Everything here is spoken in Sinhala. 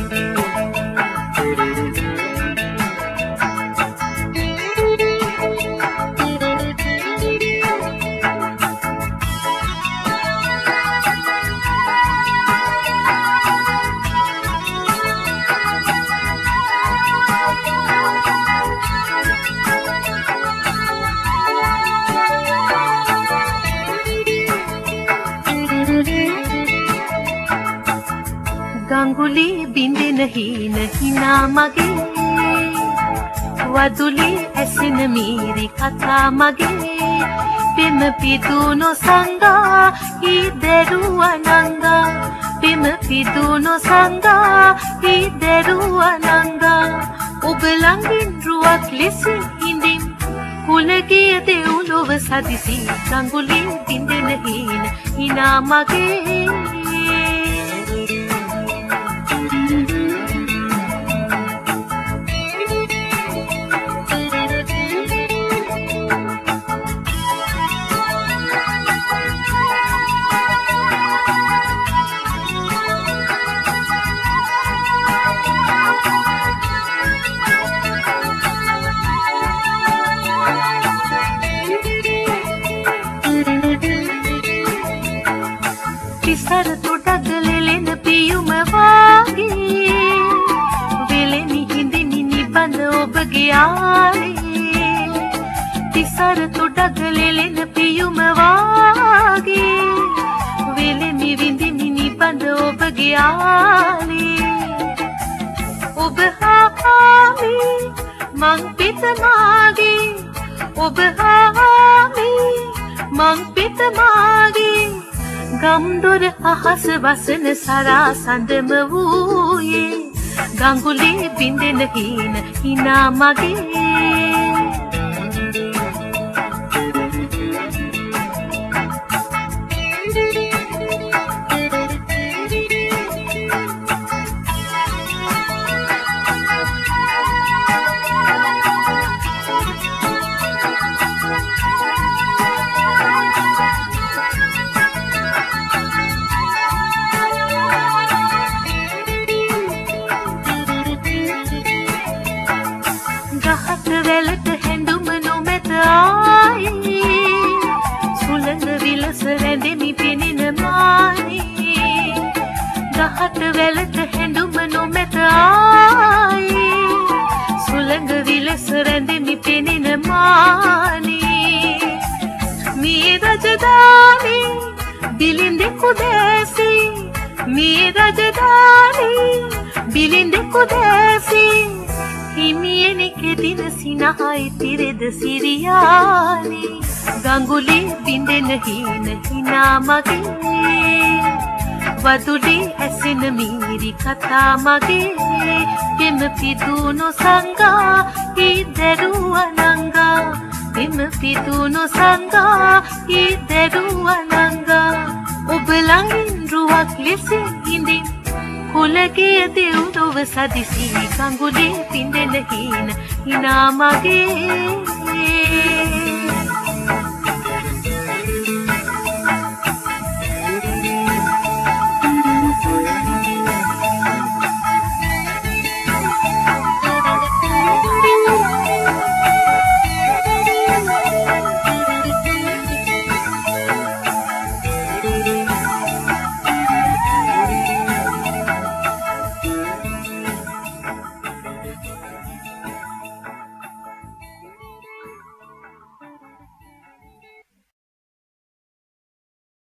ගඟුලි බින්දෙන හීන හිනා මගේ වදුලි ඇසෙන මීරි කතා මගේ පෙම පිදුණු සංගා ඊදරු අනංගා පෙම පිදුණු සංගා ඊදරු අනංගා ඔබ ළඟින් රුවක් ලෙස හිඳින් කුලගේ දෙව්ලොව සදිසි ගඟුලි බින්දෙන හීන හිනා මගේ තිසර තුඩක් ලෙලෙන පියුම වාගේ වෙලෙනි හිඳිනි නිබඳ ඔබගේ ආලේ තිසර තුඩක් ලෙලෙන පියුම වාගේ වෙලෙනි විඳිනි නිබඳ ඔබගේ ආලේ ඔබ හාමි මං පිට මාගේ ඔබ හාමි මං පිට මාගේ ගම්දොර අහස වසන සරා සඳම වූයේ ගඟුලි බින්දෙන හීන හිනා මගේ ගහක වැලට හැඳුම නොමැත ආයේ සුළඟ විලස රැඳෙමි පෙනෙන මානේ ගහක වැලට හැඳුම නොමැත ආයේ සුළඟ විලස රැඳෙමි පෙනෙන මානේ මේ රජදානේ බිලින්දෙකු දැසී මේ රජදානේ බිලින්දෙකු දැසී හිමියනි කෙදින සිනහයි තිරෙද සිරියානේ ගඟුලි බින්දෙන හීන හිනා මගේ වදුලි ඇසෙන මීරි කතා මගේ පෙම පිදුණු සංගා ඊදරු අනංගා පෙම පිදුණු සංගා ඊදරු අනංගා ඔබ ළඟින් රුවක් ලෙස හිඳින් කුලගේ දෙව්ලොව සදිසි ගඟුලි බින්දෙන හීන හිනා මගේ